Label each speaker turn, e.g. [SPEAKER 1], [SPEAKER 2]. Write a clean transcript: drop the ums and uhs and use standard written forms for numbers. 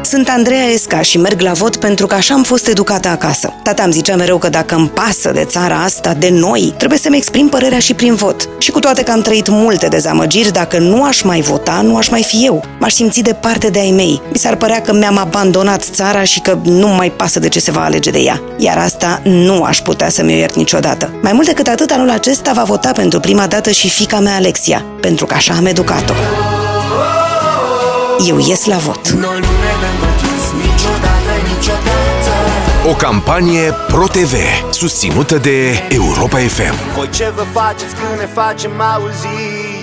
[SPEAKER 1] Sunt Andreea Esca și merg la vot pentru că așa am fost educată acasă. Tata îmi zicea mereu că dacă îmi pasă de țara asta, de noi, trebuie să-mi exprim părerea și prin vot. Și cu toate că am trăit multe dezamăgiri, dacă nu aș mai vota, nu aș mai fi eu. M-aș simți departe de ai mei. Mi s-ar părea că mi-am abandonat țara și că nu mai pasă de ce se va alege de ea. Iar asta nu aș putea să mi-o iert niciodată. Mai mult decât atât, anul acesta va vota pentru prima dată și fiica mea Alexia, pentru că așa am educat-o. Eu ies la vot.
[SPEAKER 2] O campanie Pro-TV, susținută de Europa FM.
[SPEAKER 3] Voi ce vă faceți când ne facem auzi?